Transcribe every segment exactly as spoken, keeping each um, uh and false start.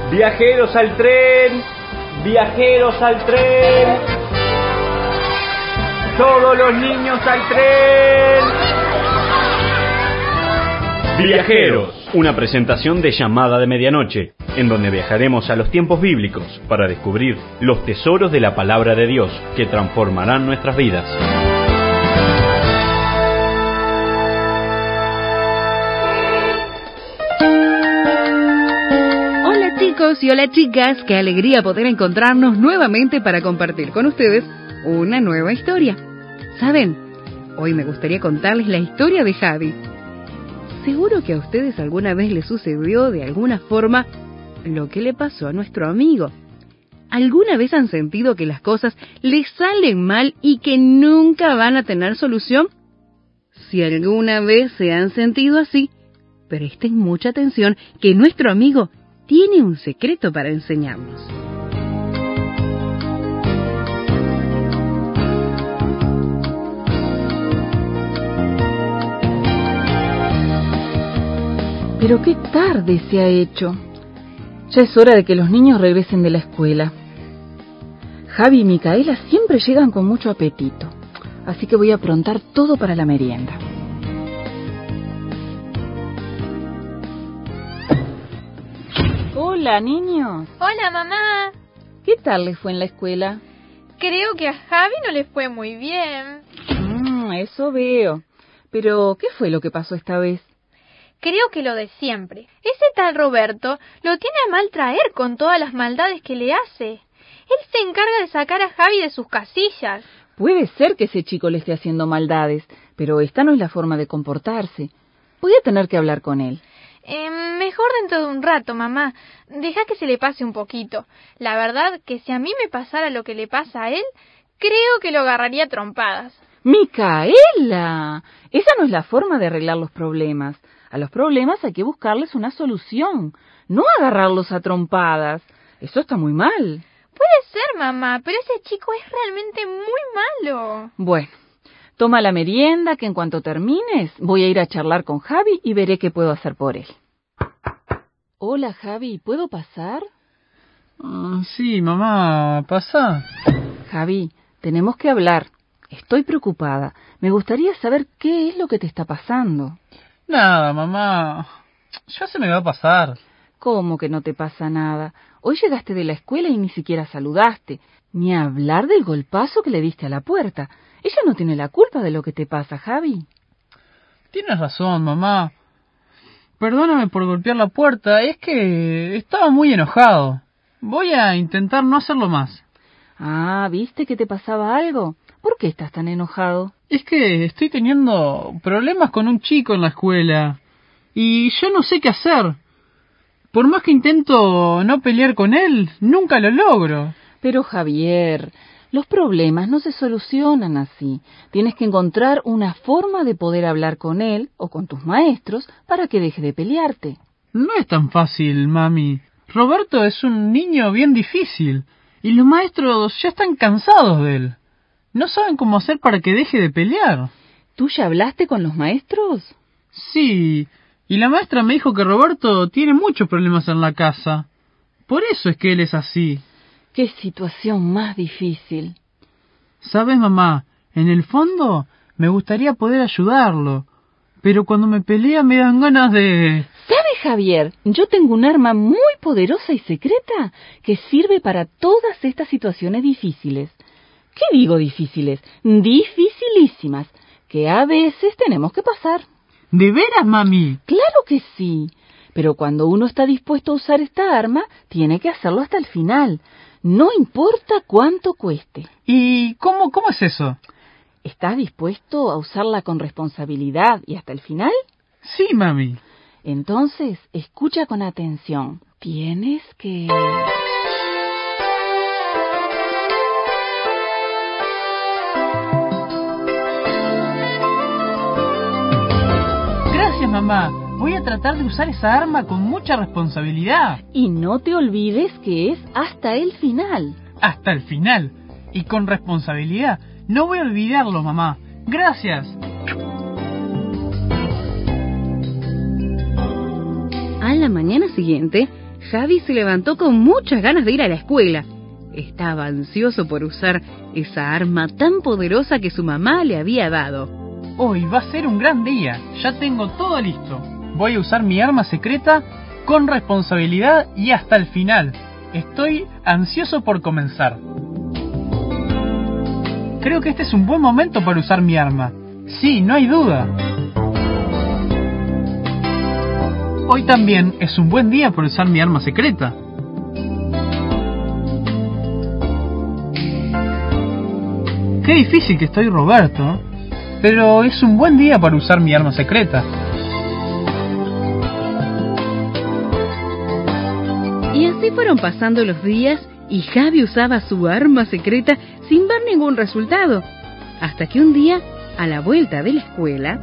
Viajeros al tren, viajeros al tren. Todos los niños al tren. Viajeros, una presentación de Llamada de Medianoche, en donde viajaremos a los tiempos bíblicos para descubrir los tesoros de la palabra de Dios que transformarán nuestras vidas. Hola chicos y hola chicas, qué alegría poder encontrarnos nuevamente para compartir con ustedes una nueva historia. ¿Saben? Hoy me gustaría contarles la historia de Javi. Seguro que a ustedes alguna vez les sucedió de alguna forma lo que le pasó a nuestro amigo. ¿Alguna vez han sentido que las cosas les salen mal y que nunca van a tener solución? Si alguna vez se han sentido así, presten mucha atención que nuestro amigo tiene un secreto para enseñarnos. Pero qué tarde se ha hecho. Ya es hora de que los niños regresen de la escuela. Javi y Micaela siempre llegan con mucho apetito, así que voy a aprontar todo para la merienda. Hola, niños. Hola, mamá. ¿Qué tal les fue en la escuela? Creo que a Javi no le fue muy bien. Mm, eso veo. Pero, ¿qué fue lo que pasó esta vez? Creo que lo de siempre. Ese tal Roberto lo tiene a mal traer con todas las maldades que le hace. Él se encarga de sacar a Javi de sus casillas. Puede ser que ese chico le esté haciendo maldades, pero esta no es la forma de comportarse. Voy a tener que hablar con él. Eh, mejor dentro de un rato, mamá. Deja que se le pase un poquito. La verdad que si a mí me pasara lo que le pasa a él, creo que lo agarraría a trompadas. ¡Micaela! Esa no es la forma de arreglar los problemas. A los problemas hay que buscarles una solución, no agarrarlos a trompadas. Eso está muy mal. Puede ser, mamá, pero ese chico es realmente muy malo. Bueno, toma la merienda, que en cuanto termines voy a ir a charlar con Javi y veré qué puedo hacer por él. Hola, Javi, ¿puedo pasar? Uh, sí, mamá, pasa. Javi, tenemos que hablar. Estoy preocupada. Me gustaría saber qué es lo que te está pasando. Nada, mamá. Ya se me va a pasar. ¿Cómo que no te pasa nada? Hoy llegaste de la escuela y ni siquiera saludaste. Ni hablar del golpazo que le diste a la puerta. Ella no tiene la culpa de lo que te pasa, Javi. Tienes razón, mamá. Perdóname por golpear la puerta. Es que estaba muy enojado. Voy a intentar no hacerlo más. Ah, ¿viste que te pasaba algo? ¿Por qué estás tan enojado? Es que estoy teniendo problemas con un chico en la escuela y yo no sé qué hacer. Por más que intento no pelear con él, nunca lo logro. Pero Javier, los problemas no se solucionan así. Tienes que encontrar una forma de poder hablar con él o con tus maestros para que deje de pelearte. No es tan fácil, mami. Roberto es un niño bien difícil y los maestros ya están cansados de él. No saben cómo hacer para que deje de pelear. ¿Tú ya hablaste con los maestros? Sí, y la maestra me dijo que Roberto tiene muchos problemas en la casa. Por eso es que él es así. ¡Qué situación más difícil! ¿Sabes, mamá? En el fondo me gustaría poder ayudarlo, pero cuando me pelea me dan ganas de... ¿Sabes, Javier? Yo tengo un arma muy poderosa y secreta que sirve para todas estas situaciones difíciles. ¿Qué digo difíciles? Dificilísimas, que a veces tenemos que pasar. ¿De veras, mami? Claro que sí, pero cuando uno está dispuesto a usar esta arma, tiene que hacerlo hasta el final, no importa cuánto cueste. ¿Y cómo, cómo es eso? ¿Estás dispuesto a usarla con responsabilidad y hasta el final? Sí, mami. Entonces, escucha con atención. Tienes que... Gracias, mamá. Voy a tratar de usar esa arma con mucha responsabilidad. Y no te olvides que es hasta el final. Hasta el final. Y con responsabilidad. No voy a olvidarlo, mamá. Gracias. A la mañana siguiente, Javi se levantó con muchas ganas de ir a la escuela. Estaba ansioso por usar esa arma tan poderosa que su mamá le había dado. Hoy va a ser un gran día, ya tengo todo listo. Voy a usar mi arma secreta con responsabilidad y hasta el final. Estoy ansioso por comenzar. Creo que este es un buen momento para usar mi arma. Sí, no hay duda. Hoy también es un buen día para usar mi arma secreta. Qué difícil que estoy, Roberto, pero es un buen día para usar mi arma secreta. Y así fueron pasando los días y Javi usaba su arma secreta sin ver ningún resultado. Hasta que un día, a la vuelta de la escuela...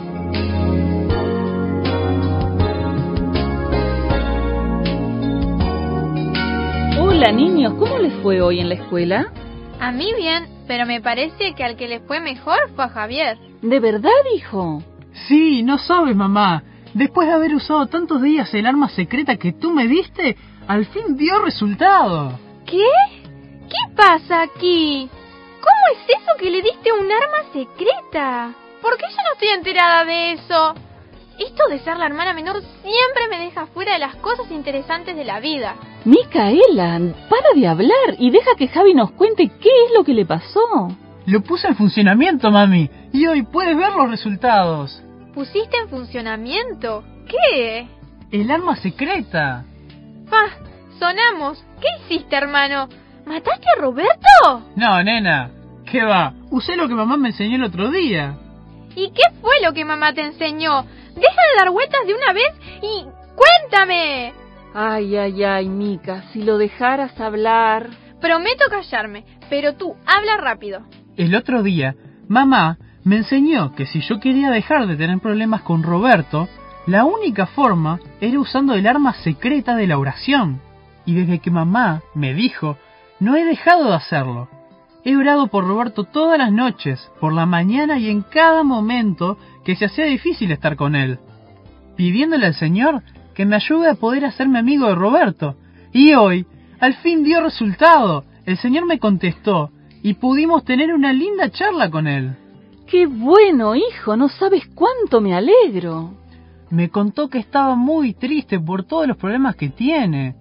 Hola niños, ¿cómo les fue hoy en la escuela? A mí bien, pero me parece que al que le fue mejor fue a Javier. ¿De verdad, hijo? Sí, no sabes, mamá. Después de haber usado tantos días el arma secreta que tú me diste, al fin dio resultado. ¿Qué? ¿Qué pasa aquí? ¿Cómo es eso que le diste un arma secreta? ¿Por qué yo no estoy enterada de eso? Esto de ser la hermana menor siempre me deja fuera de las cosas interesantes de la vida. Micaela, para de hablar y deja que Javi nos cuente qué es lo que le pasó. Lo puse en funcionamiento, mami, y hoy puedes ver los resultados. ¿Pusiste en funcionamiento? ¿Qué? El arma secreta. Ah, sonamos. ¿Qué hiciste, hermano? ¿Mataste a Roberto? No, nena. ¿Qué va? Usé lo que mamá me enseñó el otro día. ¿Y qué fue lo que mamá te enseñó? Deja de dar vueltas de una vez y cuéntame. Ay, ay, ay, Mica, si lo dejaras hablar... Prometo callarme, pero tú habla rápido. El otro día, mamá me enseñó que si yo quería dejar de tener problemas con Roberto, la única forma era usando el arma secreta de la oración. Y desde que mamá me dijo, no he dejado de hacerlo. He orado por Roberto todas las noches, por la mañana y en cada momento que se hacía difícil estar con él, pidiéndole al Señor que me ayude a poder hacerme amigo de Roberto. Y hoy, al fin dio resultado. El Señor me contestó y pudimos tener una linda charla con él. ¡Qué bueno, hijo! No sabes cuánto me alegro. Me contó que estaba muy triste por todos los problemas que tiene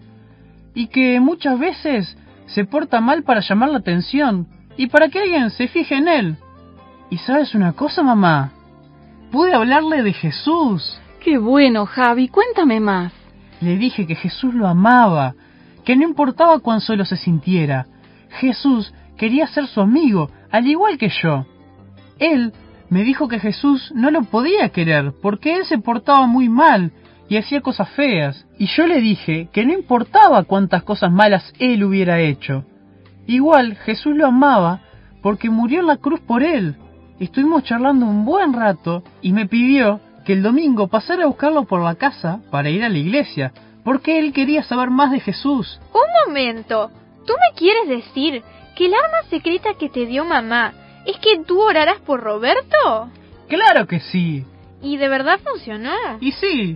y que muchas veces se porta mal para llamar la atención y para que alguien se fije en él. ¿Y sabes una cosa, mamá? Pude hablarle de Jesús. ¡Qué bueno, Javi! Cuéntame más. Le dije que Jesús lo amaba, que no importaba cuán solo se sintiera. Jesús quería ser su amigo, al igual que yo. Él me dijo que Jesús no lo podía querer porque él se portaba muy mal y hacía cosas feas. Y yo le dije que no importaba cuántas cosas malas él hubiera hecho. Igual Jesús lo amaba porque murió en la cruz por él. Estuvimos charlando un buen rato y me pidió que el domingo pasara a buscarlo por la casa para ir a la iglesia, porque él quería saber más de Jesús. Un momento, ¿tú me quieres decir que el arma secreta que te dio mamá es que tú orarás por Roberto? ¡Claro que sí! ¿Y de verdad funcionó? Y sí.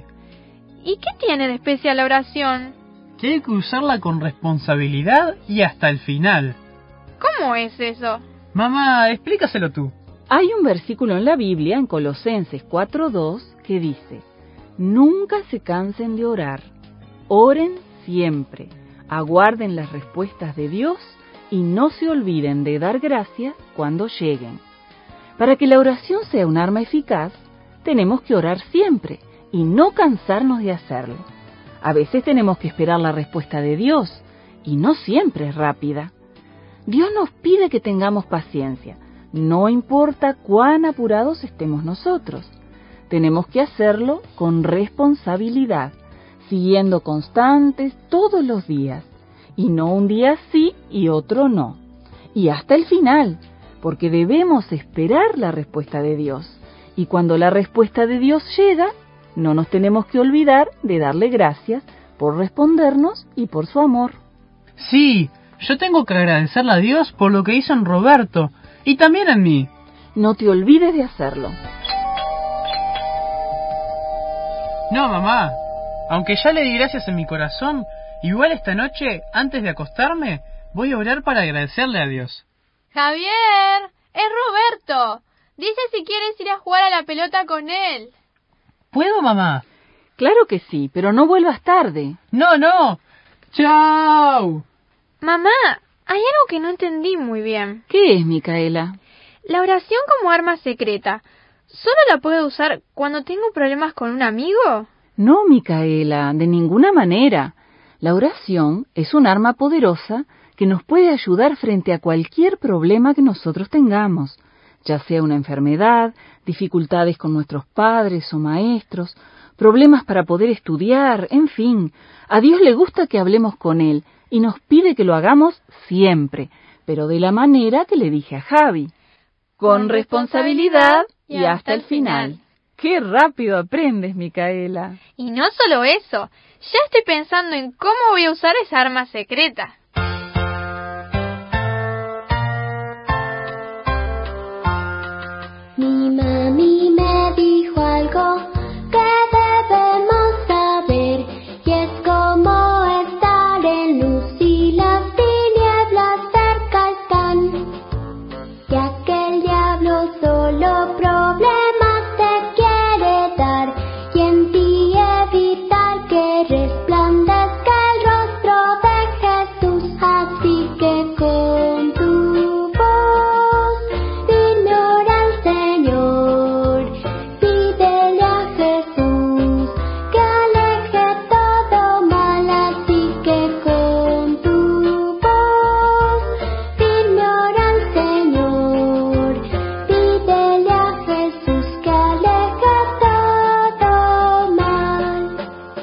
¿Y qué tiene de especial la oración? Que hay que usarla con responsabilidad y hasta el final. ¿Cómo es eso? Mamá, explícaselo tú. Hay un versículo en la Biblia, en Colosenses cuatro dos, que dice: nunca se cansen de orar, oren siempre, aguarden las respuestas de Dios y no se olviden de dar gracias cuando lleguen. Para que la oración sea un arma eficaz, tenemos que orar siempre y no cansarnos de hacerlo. A veces tenemos que esperar la respuesta de Dios y no siempre es rápida. Dios nos pide que tengamos paciencia. No importa cuán apurados estemos nosotros, tenemos que hacerlo con responsabilidad, siguiendo constantes todos los días, y no un día sí y otro no, y hasta el final, porque debemos esperar la respuesta de Dios, y cuando la respuesta de Dios llega, no nos tenemos que olvidar de darle gracias por respondernos y por su amor. Sí, yo tengo que agradecerle a Dios por lo que hizo en Roberto, y también en mí. No te olvides de hacerlo. No, mamá. Aunque ya le di gracias en mi corazón, igual esta noche, antes de acostarme, voy a orar para agradecerle a Dios. Javier, es Roberto. Dice si quieres ir a jugar a la pelota con él. ¿Puedo, mamá? Claro que sí, pero no vuelvas tarde. No, no. ¡Chao! Mamá, hay algo que no entendí muy bien. ¿Qué es, Micaela? La oración como arma secreta, ¿solo la puedo usar cuando tengo problemas con un amigo? No, Micaela, de ninguna manera. La oración es un arma poderosa que nos puede ayudar frente a cualquier problema que nosotros tengamos, ya sea una enfermedad, dificultades con nuestros padres o maestros, problemas para poder estudiar, en fin. A Dios le gusta que hablemos con Él y nos pide que lo hagamos siempre, pero de la manera que le dije a Javi. Con responsabilidad y hasta el final. ¡Qué rápido aprendes, Micaela! Y no solo eso, ya estoy pensando en cómo voy a usar esa arma secreta. Mi mami me dijo algo que debemos saber, y es cómo estar en luz y las tinieblas cerca están. Ya que el diablo solo problemas te quiere dar, y en ti evitar que resplandezca el rostro de Jesús. Así que con tu voz dile ora al Señor, pídele a Jesús que aleje todo mal. Así que con tu voz dile ora al Señor, pídele a Jesús que aleje todo mal.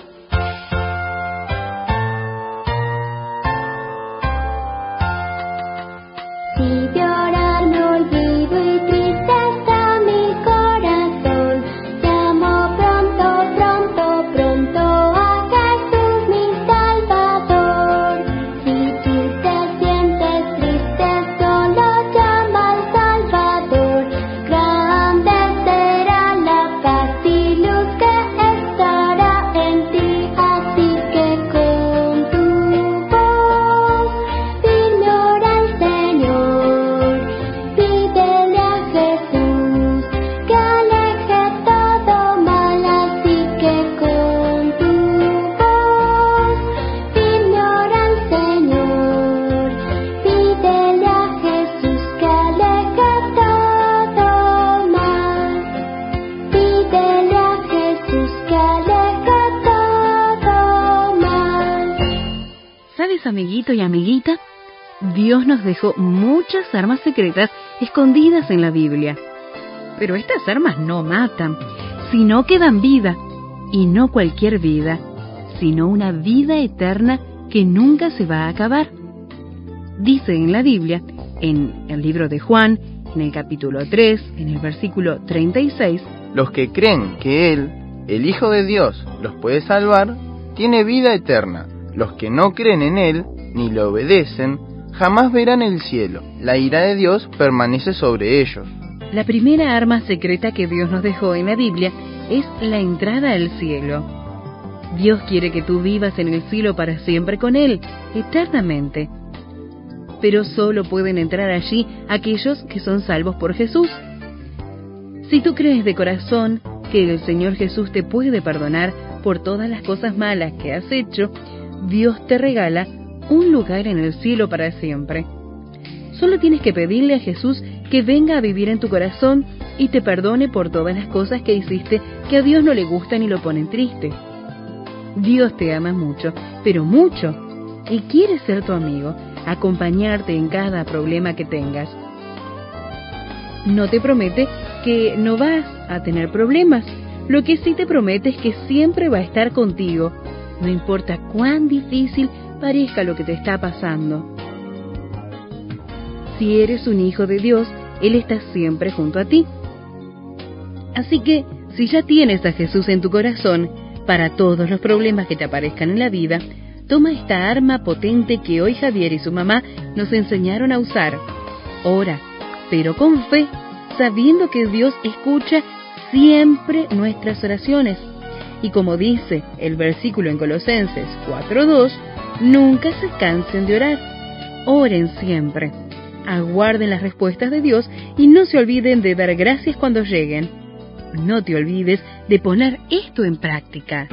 Si de orar me olvido y triste está mi corazón, llamo pronto, pronto, pronto a Jesús mi Salvador. Si tú te sientes triste, solo llama al Salvador. Grande será la paz y luz que estará en ti. Así que con tu voz dile ora al Señor, pídele a Jesús que aleje todo mal. Así que con tu voz dile ora al Señor, pídele a Jesús que aleje todo mal. Pídele a Jesús que aleje todo mal. ¿Sabes, amiguito y amiguita? Dios nos dejó muchas armas secretas escondidas en la Biblia. Pero estas armas no matan, sino que dan vida. Y no cualquier vida, sino una vida eterna que nunca se va a acabar. Dice en la Biblia, en el libro de Juan, en el capítulo tres, en el versículo treinta y seis, Los que creen que Él, el Hijo de Dios, los puede salvar, tiene vida eterna. Los que no creen en Él, ni le obedecen, jamás verán el cielo. La ira de Dios permanece sobre ellos. la primera arma secreta que Dios nos dejó en la Biblia es la entrada al cielo. Dios quiere que tú vivas en el cielo para siempre con Él, eternamente. Pero solo pueden entrar allí aquellos que son salvos por Jesús. Si tú crees de corazón que el Señor Jesús te puede perdonar por todas las cosas malas que has hecho, Dios te regala un lugar en el cielo para siempre. Solo tienes que pedirle a Jesús que venga a vivir en tu corazón y te perdone por todas las cosas que hiciste que a Dios no le gustan y lo ponen triste. Dios te ama mucho, pero mucho, y quiere ser tu amigo, acompañarte en cada problema que tengas. No te promete que no vas a tener problemas, lo que sí te promete es que siempre va a estar contigo, no importa cuán difícil parezca lo que te está pasando. Si eres un hijo de Dios, Él está siempre junto a ti. Así que, si ya tienes a Jesús en tu corazón, para todos los problemas que te aparezcan en la vida, toma esta arma potente que hoy Javier y su mamá nos enseñaron a usar. Ora, pero con fe, sabiendo que Dios escucha siempre nuestras oraciones. Y como dice el versículo en Colosenses cuatro dos, nunca se cansen de orar. Oren siempre. Aguarden las respuestas de Dios y no se olviden de dar gracias cuando lleguen. No te olvides de poner esto en práctica.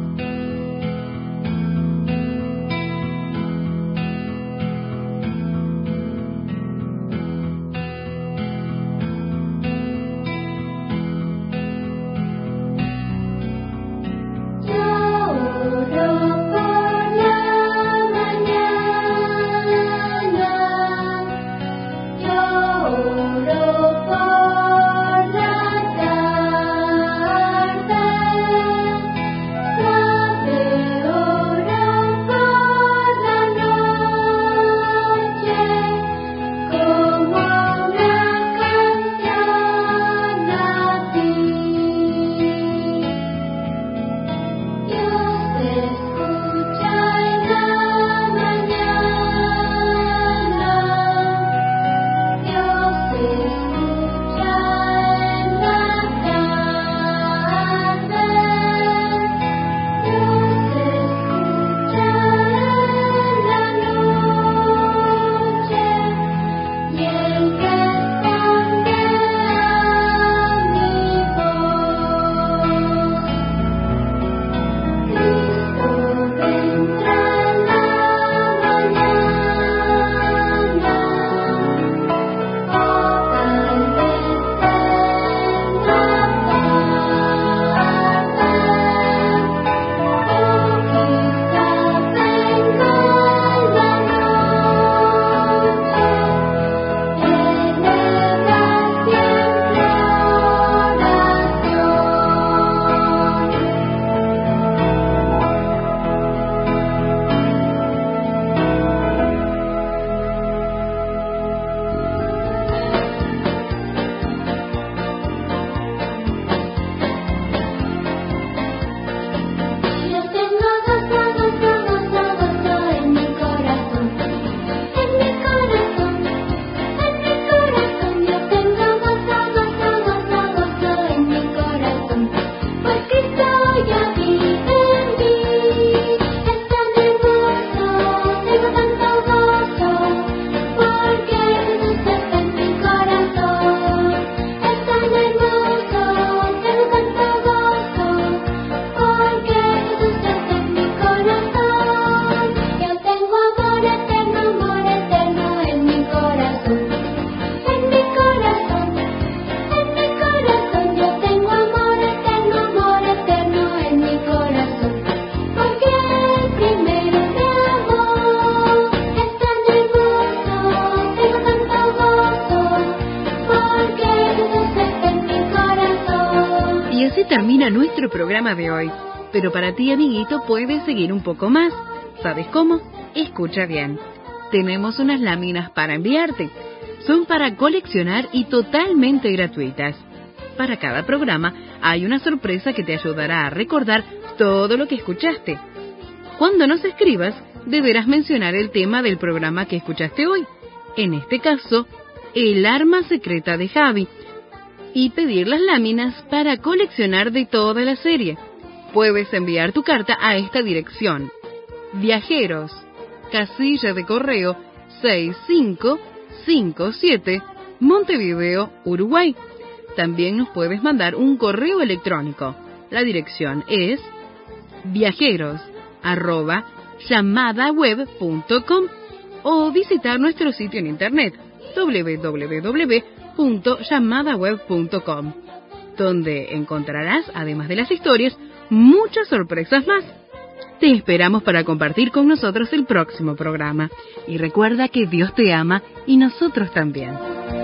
Termina nuestro programa de hoy, pero para ti, amiguito, puedes seguir un poco más. ¿Sabes cómo? Escucha bien. Tenemos unas láminas para enviarte. Son para coleccionar y totalmente gratuitas. Para cada programa hay una sorpresa que te ayudará a recordar todo lo que escuchaste. Cuando nos escribas, deberás mencionar el tema del programa que escuchaste hoy. En este caso, el arma secreta de Javi. Y pedir las láminas para coleccionar de toda la serie. Puedes enviar tu carta a esta dirección: Viajeros, casilla de correo seis cinco cinco siete, Montevideo, Uruguay. También nos puedes mandar un correo electrónico. La dirección es viajeros arroba llamadaweb punto com o visitar nuestro sitio en internet doble u doble u doble u punto llamadaweb punto com, donde encontrarás, además de las historias, muchas sorpresas más. Te esperamos para compartir con nosotros el próximo programa. Y recuerda que Dios te ama y nosotros también.